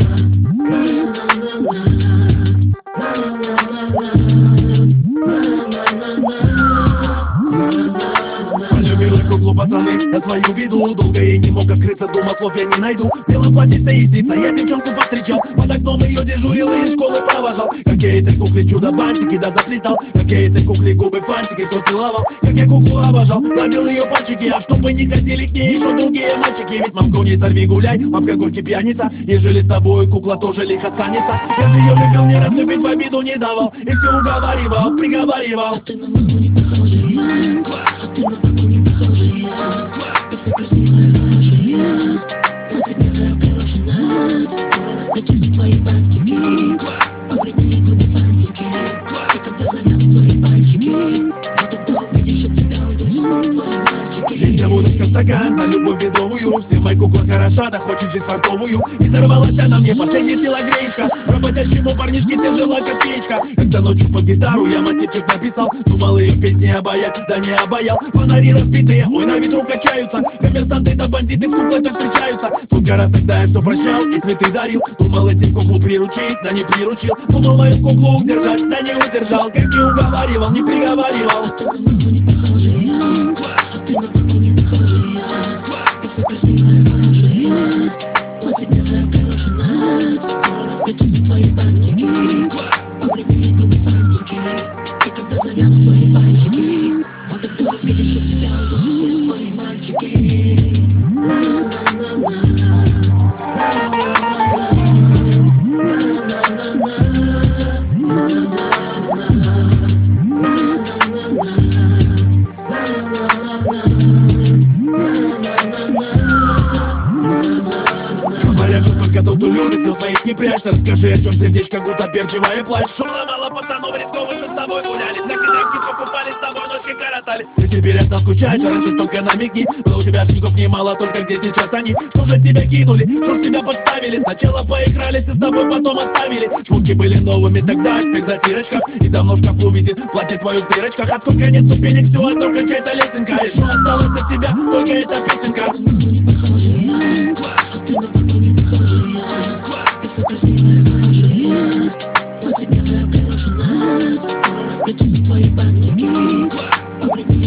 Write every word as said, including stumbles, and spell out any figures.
Полюбила куклу, пацаны, на свою беду. Долго я не мог открыться, думал, слов я не найду. В белом платье стоящица, я девчонку повстречал. Под окном ее дежурил и из школы провожал. Как я этой кукле чудо бантики, да заплетал. Как я этой кукле губы фантики, все целовал. Как я куклу обожал, ловил ее пальчики. А чтобы не хотели к ней еще другие мальчики. Ведь мамку не сорви гуляй, мамка горький пьяница. Ежели с тобой кукла тоже лихо станется. Я же ее любил, не раз любить в обиду не давал. И все уговаривал, приговаривал. Ты на маму не похожая, а ты на папу не похожая. Такая красивая, хорошая, платье белое украшено. Здорово спрячешь твои бантики, повредили губы фантики. И когда завянут твои пальчики, вот тогда увидишь от тебя уйдут твои мальчики. Лейся водочка в стакан на любовь ведровую. Все моя кукла хороша, да хочет жизнь фартовую. И сорвалась она мне последняя сила гречка. Работящему парнишке тяжела как печка. Когда ночью под гитару я мотивчик написал. Думал ее песни обаять, да не обаял. Фонари разбитые, ой, на ветру качаются. Коммерсанты да бандиты с куклой так встречаются. Сколько раз тогда я все прощал и цветы дарил. Думал этим куклу приручить, да не приручил. Думал мою куклу удержать, да не удержал. Как не уговаривал, не приговаривал. Ты на маму не похожая, а ты на папу не похожая. Такая красивая, хорошая, платье белое украшено. Здорово спрячешь твои бантики, повредили губы фантики. И когда завянут твои пальчики, вот тогда увидишь от тебя уйдут все твои мальчики. Говорят, что только тот, кто любит, сил своих не прячь. Расскажи, о чем сердечко гута перчивая плачь. Шум ломала пацанов рисковых, что с тобой гуляли. На кидрах хитров упали, с тобой ночи коротали. Ты теперь от нас скучаешь, а раньше только намекни. Было у тебя шишков немало, только где сейчас они? Что же тебя кинули, что ж тебя подставили? Сначала поигрались и с тобой потом оставили. Шмотки были новыми тогда, теперь в затирочках. И давно в шкафу висит платье твое в дырочках. А сколько нет ступенек, все одно кончается лесенка. И что осталось от тебя, только эта песенка. А ты на папу не похожая, такая красивая, хорошая, платье белое украшено. Здорово спрячешь твои бантики, повредили